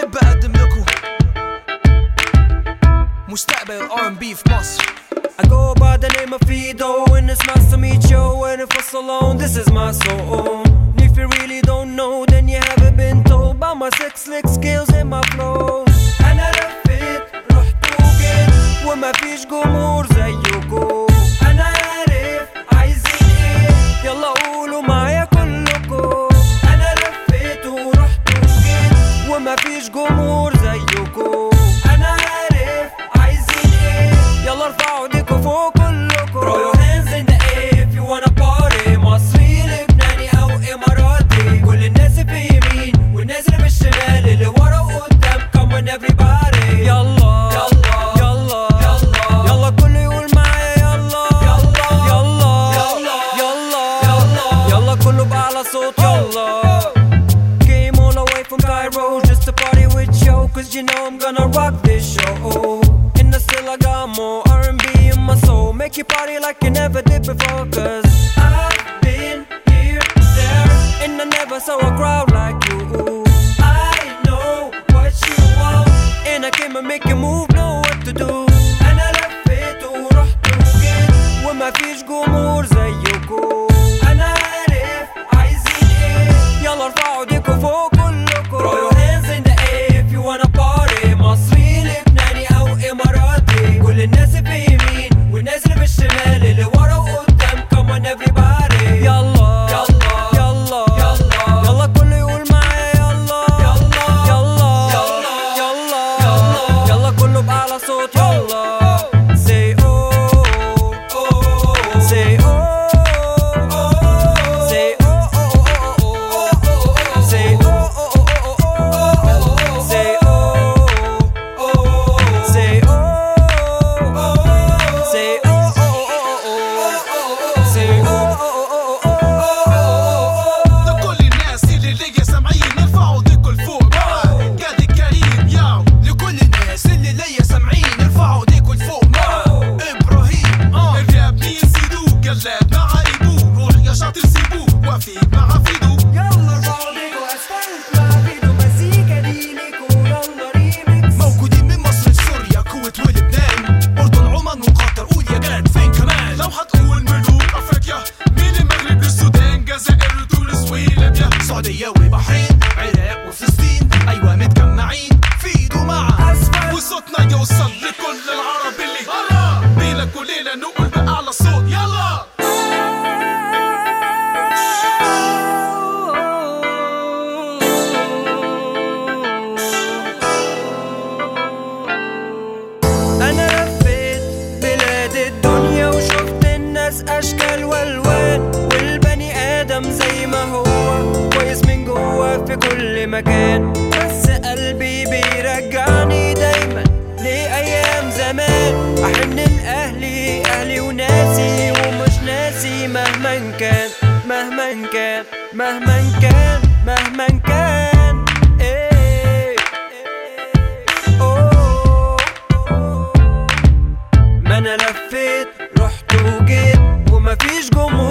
بحب اقدم لكم مستقبل R&B في مصر. I go by the name of Fido, and it's nice to meet you. And if it's alone, this is my soul. And if you really don't know, then you haven't been told about my slick skills and my flows. أنا لفيت رحت وجيت وما فيش جمهور زيكم. أنا عارف عايزين ايه، يلا قولوا معايا كلكم. أنا لفيت ورحت وجيت وما فيش جمهور زيكم. أنا عارف عايزين ايه، يلا ارفعوا ايديكم فوق كلكم. Throw your hands in the air if you wanna party. مصري لبناني او اماراتي، كل الناس في يمين والناس اللي في الشمال، اللي ورا وقدام. come on everybody. يلا يلا يلا يلا يلا كله يقول معايا يلا يلا يلا يلا يلا يلا كله بأعلى صوت يلا. Came all the way from Cairo just to party with you, cause you know I'm gonna rock this show. And still I got more R&B in my soul, make you party like you never did before. Cause I've been here, there, and I never saw a crowd like you. I know what you want, and I came and make you move, know what to do. أنا لفيت ورحت وجيت وما فيش جمهور زيكم. أنا عارف عايزين ايه، يلا ارفعوا ايديكم فوق كلكم. Throw your hands in the air if you wanna party. مصري لبناني او اماراتي، كل الناس في يمين والناس اللي في الشمال، اللي ورا وقدام. come on everybody. يلا يلا يلا يلا يلا كله يقول معايا يلا يلا يلا يلا يلا يلا كله بأعلى صوت يلا. say oh oh say oh say oh say oh say oh say oh say لكل الناس اللي ليا سامعين ارفعوا ايديكم لفوق معاه. قاد الكريم ياو لكل الناس اللي ليا سامعين ارفعوا ايديكم لفوق معاه. ابراهيم الراب مين زيدوه، قلاد مع ايبوه، روح يا شاطر سيبوه، وفي مع فيدو. يلا ارفعوا ايديكم اسفلت مع فيدو، مزيكا دي ليكوا يلا ريميكس. موجودين من مصر لسوريا كويت ولبنان، اردن عمان وقطر، قول يا جاد فين كمان. لو هتقول ملوك افريقيا، من المغرب للسودان، جزائر وتونس وليبيا، سعوديه وبحرين، عراق وفلسطين، ايوه متجمعين في ايده مع أسفل. وصوتنا يوصل لكل العرب اللي برا، بينا كلنا نقول بأعلى صوت يلا. أنا لفيت بلاد الدنيا وشفت الناس أشكال والوان، والبني آدم زي ما هو كويس من جوا في كل مكان. بس قلبي بيرجعني دايما لأيام زمان، أحن لأهلي أهلي وناسي ومش ناسي، مهما كان مهما كان مهما كان مهما كان. إيه أوه ما أنا لفيت رحت وجيت وما فيش جمهور